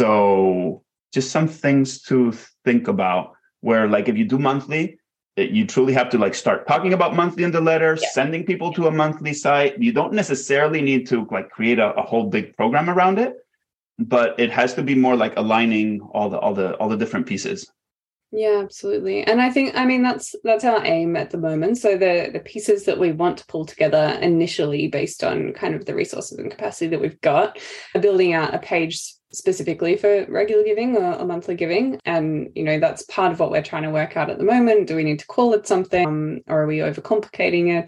So just some things to think about where like if you do monthly, you truly have to like start talking about monthly in the letter, yeah. sending people to a monthly site. You don't necessarily need to like create a, a whole big program around it, but it has to be more like aligning all the all the all the different pieces. Yeah, absolutely. And I think, I mean, that's that's our aim at the moment. So the the pieces that we want to pull together initially based on kind of the resources and capacity that we've got are building out a page specifically for regular giving or, or monthly giving. And, you know, that's part of what we're trying to work out at the moment. Do we need to call it something um, or are we overcomplicating it?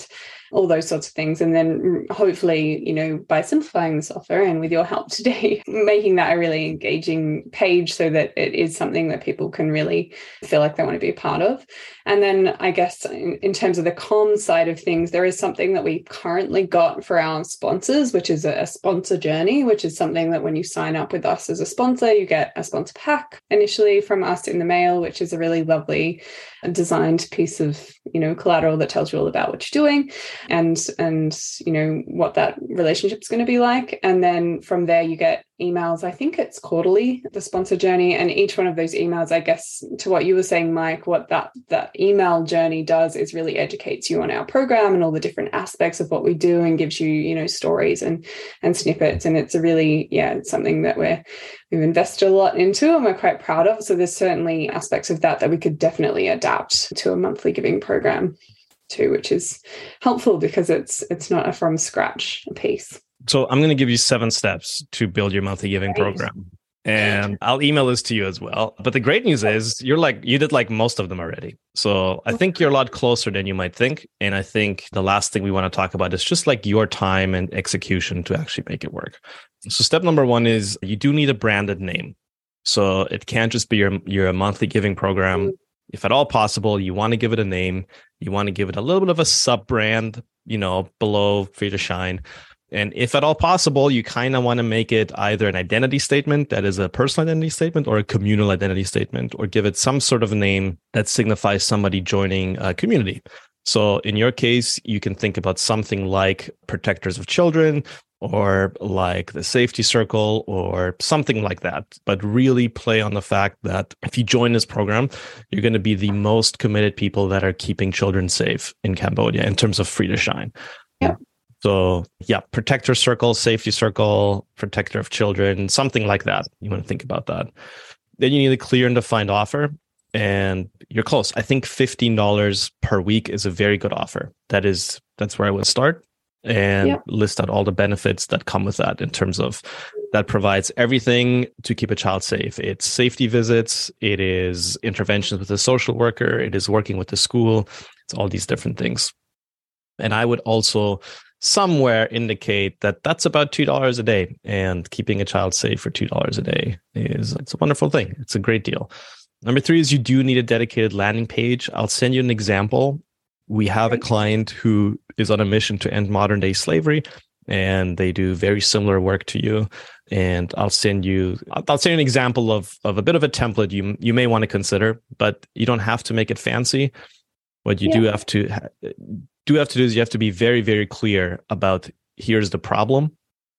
all those sorts of things. And then hopefully, you know, by simplifying the software and with your help today, making that a really engaging page so that it is something that people can really feel like they want to be a part of. And then I guess in, in terms of the comms side of things, there is something that we currently got for our sponsors, which is a, a sponsor journey, which is something that when you sign up with us as a sponsor, you get a sponsor pack initially from us in the mail, which is a really lovely designed piece of, you know, collateral that tells you all about what you're doing and, and, you know, what that relationship is going to be like. And then from there, you get emails. I think it's quarterly, the sponsor journey. And each one of those emails, I guess, to what you were saying, Mike, what that, that email journey does is really educates you on our program and all the different aspects of what we do and gives you, you know, stories and, and snippets. And it's a really, yeah, it's something that we're, we've invested a lot into and we're quite proud of. So there's certainly aspects of that that we could definitely adapt to a monthly giving program too, which is helpful because it's it's not a from scratch piece. So I'm going to give you seven steps to build your monthly giving Great. program. And I'll email this to you as well. But the great news is you're like, you did like most of them already. So I think you're a lot closer than you might think. And I think the last thing we want to talk about is just like your time and execution to actually make it work. So step number one is you do need a branded name. So it can't just be your, your monthly giving program. If at all possible, you want to give it a name. You want to give it a little bit of a sub brand, you know, below Free to Shine. And if at all possible, you kind of want to make it either an identity statement that is a personal identity statement or a communal identity statement, or give it some sort of a name that signifies somebody joining a community. So in your case, you can think about something like Protectors of Children or like the Safety Circle or something like that. But really play on the fact that if you join this program, you're going to be the most committed people that are keeping children safe in Cambodia in terms of Free to Shine. Yeah. So yeah, Protector Circle, Safety Circle, Protector of Children, something like that. You want to think about that. Then you need a clear and defined offer, and you're close. I think fifteen dollars per week is a very good offer. That is, that's where I would start and yeah. list out all the benefits that come with that in terms of that provides everything to keep a child safe. It's safety visits, it is interventions with a social worker, it is working with the school, it's all these different things. And I would also somewhere indicate that that's about two dollars a day, and keeping a child safe for two dollars a day is it's a wonderful thing. It's a great deal. Number three is you do need a dedicated landing page. I'll send you an example. We have a client who is on a mission to end modern day slavery, and they do very similar work to you. And I'll send you, I'll send you an example of, of a bit of a template you, you may want to consider, but you don't have to make it fancy. What you yeah. do have to do have to do is you have to be very, very clear about here's the problem.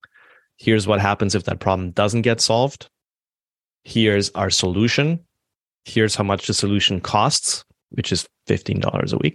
Here's what happens if that problem doesn't get solved. Here's our solution. Here's how much the solution costs, which is fifteen dollars a week.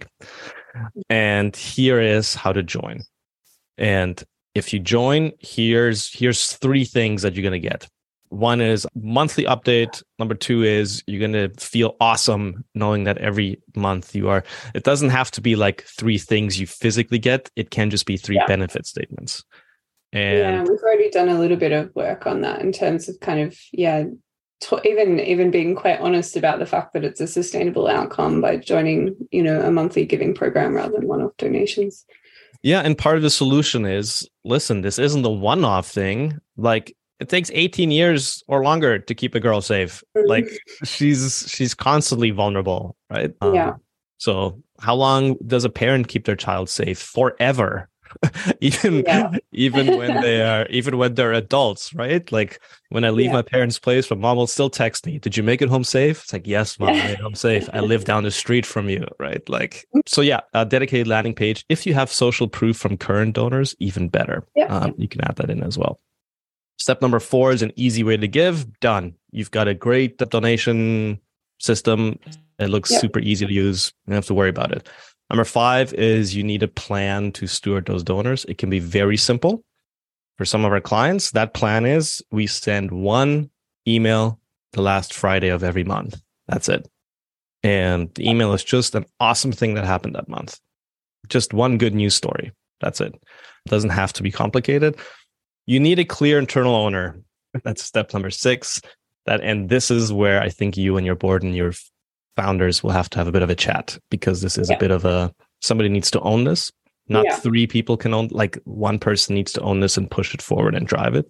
And here is how to join. And if you join, here's here's three things that you're going to get. One is monthly update. Number two is you're going to feel awesome knowing that every month you are, it doesn't have to be like three things you physically get. It can just be three yeah. benefit statements. And yeah, we've already done a little bit of work on that in terms of kind of, yeah, to, even, even being quite honest about the fact that it's a sustainable outcome by joining, you know, a monthly giving program rather than one-off donations. Yeah. And part of the solution is, listen, this isn't a one-off thing. Like, it takes eighteen years or longer to keep a girl safe. Like she's she's constantly vulnerable, right? Um, yeah. So how long does a parent keep their child safe? Forever. even yeah. even when they are even when they're adults, right? Like when I leave yeah. my parents' place, my mom will still text me, "Did you make it home safe?" It's like, "Yes, mom, I made it home safe. I live down the street from you," right? Like, so yeah, a dedicated landing page. If you have social proof from current donors, even better. Yeah. Um, you can add that in as well. Step number four is an easy way to give. Done. You've got a great donation system. It looks yep. super easy to use. You don't have to worry about it. Number five is you need a plan to steward those donors. It can be very simple. For some of our clients, that plan is we send one email the last Friday of every month. That's it. And the email is just an awesome thing that happened that month. Just one good news story. That's it. It doesn't have to be complicated. You need a clear internal owner. That's step number six. That, and this is where I think you and your board and your founders will have to have a bit of a chat, because this is yeah. a bit of a, somebody needs to own this. Not Yeah. three people can own, like one person needs to own this and push it forward and drive it.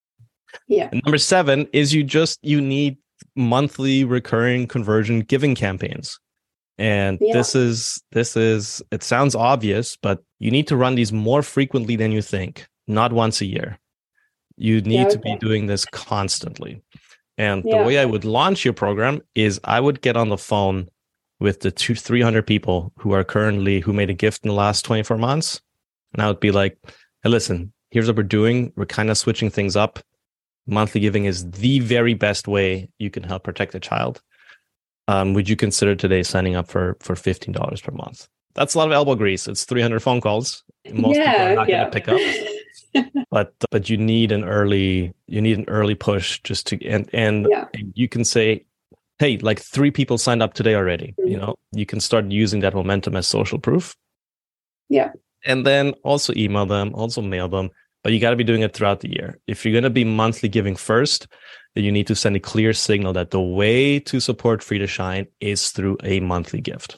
Yeah. And number seven is you just, you need monthly recurring conversion giving campaigns. And Yeah. this is, this is, it sounds obvious, but you need to run these more frequently than you think, not once a year. You need Yeah, to okay. be doing this constantly. And Yeah. the way I would launch your program is I would get on the phone with the two, three hundred people who are currently, who made a gift in the last twenty-four months. And I would be like, hey, listen, here's what we're doing. We're kind of switching things up. Monthly giving is the very best way you can help protect a child. Um, would you consider today signing up for, for fifteen dollars per month? That's a lot of elbow grease. It's three hundred phone calls. Most yeah, people are not yeah. going to pick up. but but you need an early you need an early push just to and and, Yeah. and you can say, hey, like three people signed up today already. Mhm. You know, you can start using that momentum as social proof. Yeah. And then also email them, also mail them. But you got to be doing it throughout the year. If you're going to be monthly giving first, then you need to send a clear signal that the way to support Free to Shine is through a monthly gift.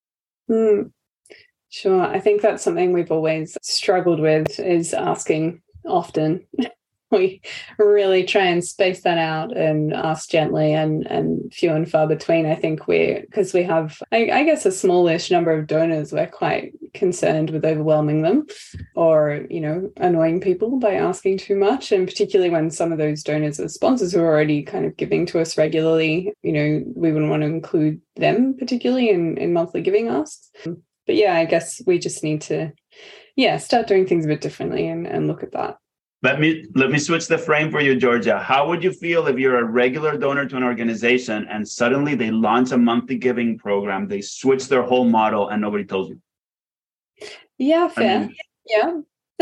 Mm, sure. I think that's something we've always struggled with, is asking often. We really try and space that out and ask gently, and, and few and far between. I think we're, because we have, I, I guess, a smallish number of donors, we're quite concerned with overwhelming them or, you know, annoying people by asking too much. And particularly when some of those donors are sponsors who are already kind of giving to us regularly, you know, we wouldn't want to include them particularly in, in monthly giving asks. But yeah, I guess we just need to, yeah, start doing things a bit differently and, and look at that. Let me let me switch the frame for you, Georgia. How would you feel if you're a regular donor to an organization and suddenly they launch a monthly giving program, they switch their whole model and nobody told you? Yeah, fair. I mean, yeah.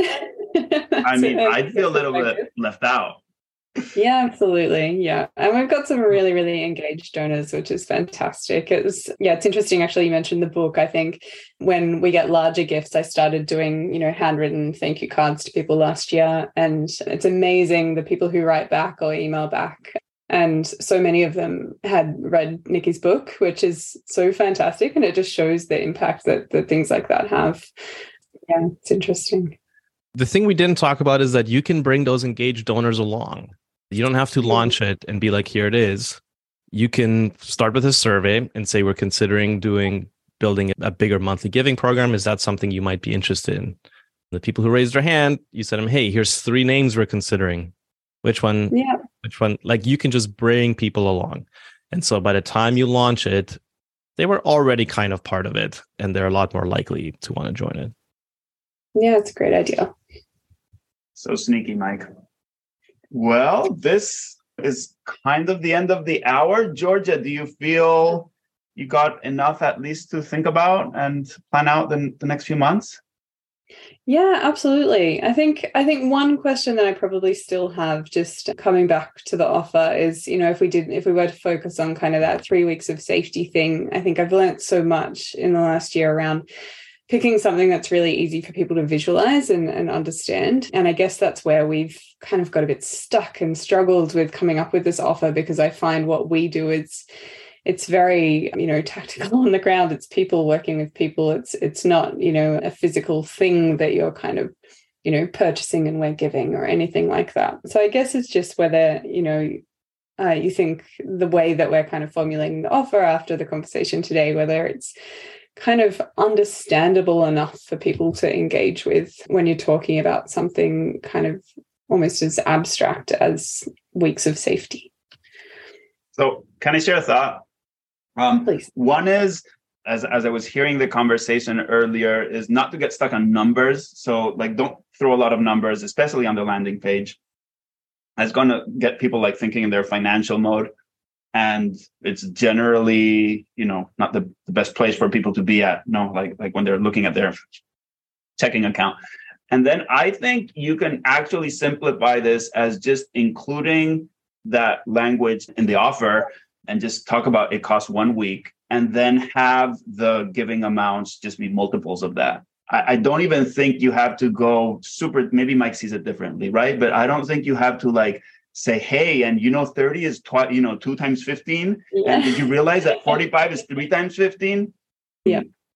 I mean, I'd feel a little bit left out. Yeah, absolutely. Yeah. And we've got some really, really engaged donors, which is fantastic. It's, yeah, it's interesting. Actually, you mentioned the book. I think when we get larger gifts, I started doing, you know, handwritten thank you cards to people last year. And it's amazing the people who write back or email back. And so many of them had read Nikki's book, which is so fantastic. And it just shows the impact that, that things like that have. Yeah, it's interesting. The thing we didn't talk about is that you can bring those engaged donors along. You don't have to launch it and be like, here it is. You can start with a survey and say, we're considering doing, building a bigger monthly giving program. Is that something you might be interested in? The people who raised their hand, you said to them, hey, here's three names we're considering. Which one? Yeah. Which one? Like, you can just bring people along. And so by the time you launch it, they were already kind of part of it, and they're a lot more likely to want to join it. Yeah, it's a great idea. So sneaky, Mike. Well, this is kind of the end of the hour. Georgia, do you feel you got enough at least to think about and plan out the, the next few months? Yeah, absolutely. I think I think one question that I probably still have, just coming back to the offer, is, you know, if we did if we were to focus on kind of that three weeks of safety thing, I think I've learned so much in the last year around picking something that's really easy for people to visualize and, and understand. And I guess that's where we've kind of got a bit stuck and struggled with coming up with this offer, because I find what we do is it's very, you know, tactical on the ground. It's people working with people. It's it's not, you know, a physical thing that you're kind of, you know, purchasing and we're giving or anything like that. So I guess it's just whether, you know, uh, you think the way that we're kind of formulating the offer after the conversation today, whether it's kind of understandable enough for people to engage with when you're talking about something kind of almost as abstract as weeks of safety. So can I share a thought? Um, Please. One is, as, as I was hearing the conversation earlier, is not to get stuck on numbers. So like, don't throw a lot of numbers, especially on the landing page. It's going to get people like thinking in their financial mode. And it's generally, you know, not the, the best place for people to be at, no, like, like when they're looking at their checking account. And then I think you can actually simplify this as just including that language in the offer and just talk about it costs one week, and then have the giving amounts just be multiples of that. I, I don't even think you have to go super, maybe Mike sees it differently, right? But I don't think you have to like say, hey, and you know, thirty is twi- you know, two times fifteen. Yeah. And did you realize that forty-five is three times fifteen? Yeah.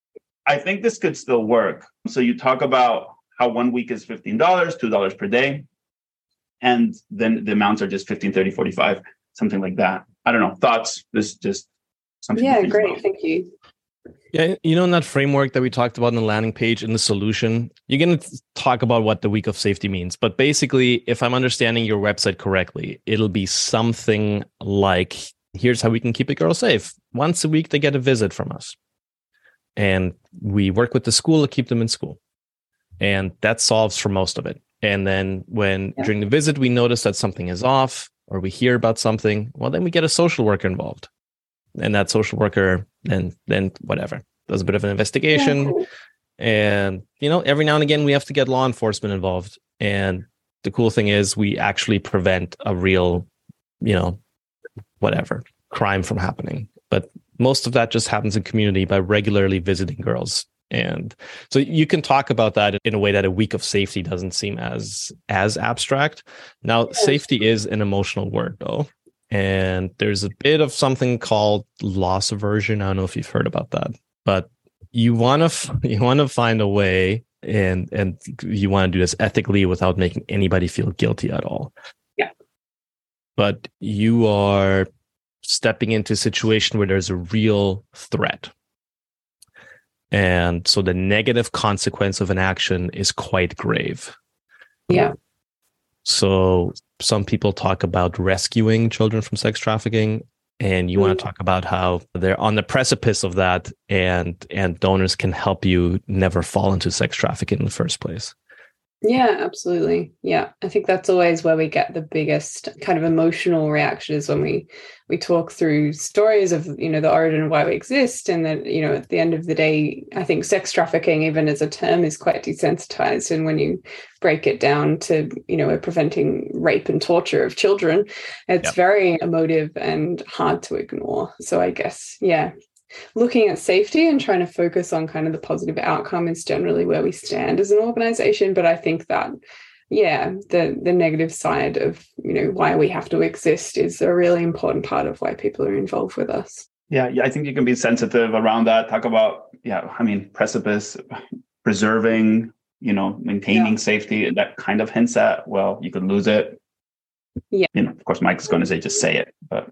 I think this could still work. So you talk about how one week is fifteen dollars, two dollars per day. And then the amounts are just fifteen, thirty, forty-five, something like that. I don't know. Thoughts? This is just something. Yeah, great. About. Thank you. Yeah, you know, in that framework that we talked about on the landing page in the solution, you're going to talk about what the week of safety means. But basically, if I'm understanding your website correctly, it'll be something like, here's how we can keep a girl safe. Once a week, they get a visit from us. And we work with the school to keep them in school. And that solves for most of it. And then when yeah. during the visit, we notice that something is off or we hear about something, well, then we get a social worker involved. And that social worker then, then whatever, does a bit of an investigation. Yeah, cool. And, you know, every now and again, we have to get law enforcement involved. And the cool thing is we actually prevent a real, you know, whatever, crime from happening. But most of that just happens in community by regularly visiting girls. And so you can talk about that in a way that a week of safety doesn't seem as as abstract. Now, yes. Safety is an emotional word, though. And there's a bit of something called loss aversion. I don't know if you've heard about that, but you want to f- you want to find a way, and and you want to do this ethically without making anybody feel guilty at all. Yeah. But you are stepping into a situation where there's a real threat. And so the negative consequence of an action is quite grave. Yeah. So some people talk about rescuing children from sex trafficking, and you mm. want to talk about how they're on the precipice of that, and and donors can help you never fall into sex trafficking in the first place. Yeah, absolutely. Yeah, I think that's always where we get the biggest kind of emotional reaction is when we we talk through stories of, you know, the origin of why we exist. And that, you know, at the end of the day, I think sex trafficking, even as a term, is quite desensitized. And when you break it down to, you know, we're preventing rape and torture of children, it's yep. very emotive and hard to ignore. So I guess, yeah. Looking at safety and trying to focus on kind of the positive outcome is generally where we stand as an organization. But I think that, yeah, the the negative side of, you know, why we have to exist is a really important part of why people are involved with us. Yeah, yeah, I think you can be sensitive around that. Talk about, yeah, I mean, precipice, preserving, you know, maintaining yeah. safety. That kind of hints at, well, you could lose it. Yeah. You know, of course, Mike's going to say, just say it, but.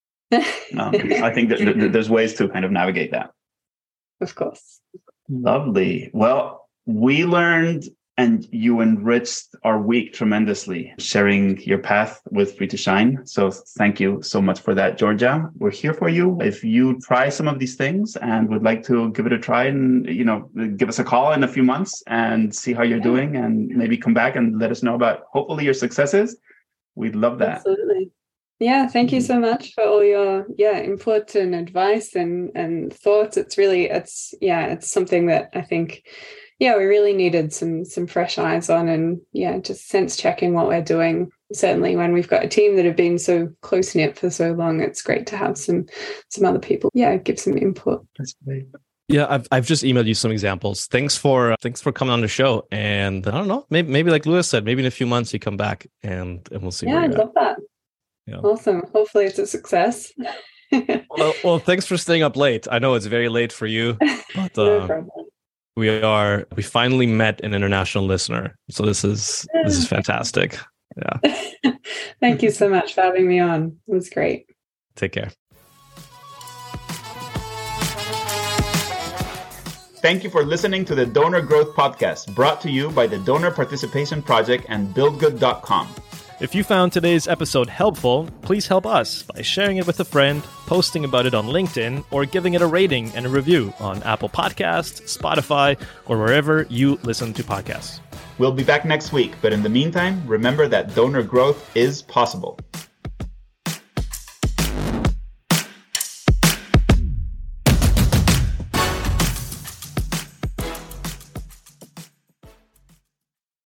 um, I think that, that there's ways to kind of navigate that. Of course. Lovely. Well, we learned and you enriched our week tremendously, sharing your path with Free to Shine. So thank you so much for that, Georgia. We're here for you. If you try some of these things and would like to give it a try, and, you know, give us a call in a few months and see how you're doing, and maybe come back and let us know about hopefully your successes. We'd love that. Absolutely. Yeah, thank you so much for all your yeah input and advice and and thoughts. It's really it's yeah it's something that I think yeah we really needed some some fresh eyes on, and yeah just sense checking what we're doing. Certainly when we've got a team that have been so close knit for so long, it's great to have some some other people yeah give some input. That's great. Yeah, I've I've just emailed you some examples. Thanks for uh, thanks for coming on the show. And I don't know, maybe maybe like Lewis said, maybe in a few months you come back and and we'll see. Yeah, I'd love that. Yeah. Awesome. Hopefully it's a success. well, well, thanks for staying up late. I know it's very late for you, but uh, no we are we finally met an international listener. So this is this is fantastic. Yeah. Thank you so much for having me on. It was great. Take care. Thank you for listening to the Donor Growth Podcast, brought to you by the Donor Participation Project and build good dot com. If you found today's episode helpful, please help us by sharing it with a friend, posting about it on LinkedIn, or giving it a rating and a review on Apple Podcasts, Spotify, or wherever you listen to podcasts. We'll be back next week, but in the meantime, remember that donor growth is possible.